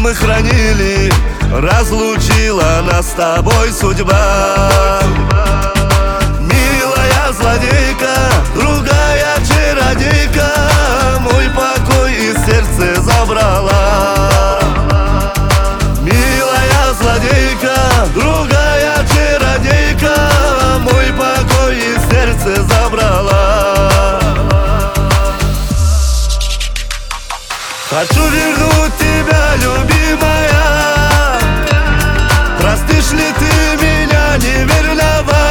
мы хранили, разлучила нас с тобой судьба. Милая злодейка, другая чародейка, мой покой из сердца забрала. Милая злодейка, другая чародейка, мой покой из сердца забрала. Хочу вернуть тебя, любимая. Простишь ли ты меня, неверного?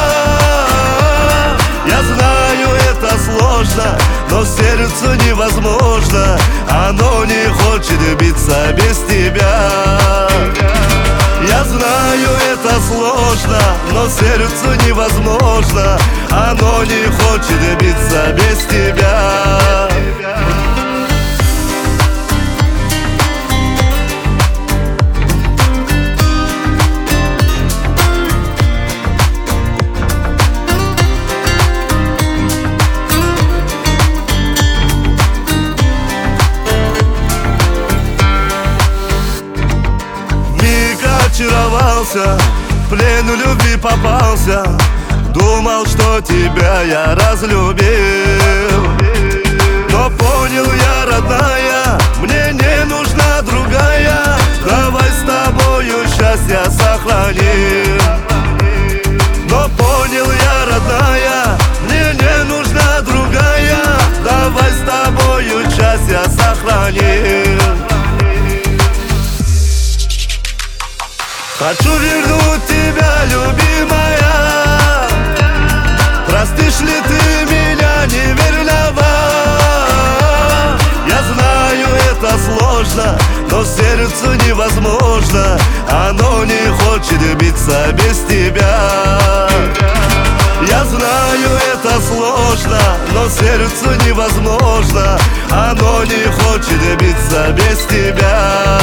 Я знаю, это сложно, но сердцу невозможно. Оно не хочет биться без тебя. Я знаю, это сложно, но сердцу невозможно. Оно не хочет биться без тебя. Очаровался, в плен любви попался. Думал, что тебя я разлюбил, но понял я, родная, мне не нужна другая. Давай с тобою счастье сохраним. Но понял я, родная, мне не нужна другая. Давай с тобою счастье сохраним. Хочу вернуть тебя, любимая. Простишь ли ты меня, неверного? Я знаю, это сложно, но сердцу невозможно. Оно не хочет биться без тебя. Я знаю, это сложно, но сердцу невозможно. Оно не хочет биться без тебя.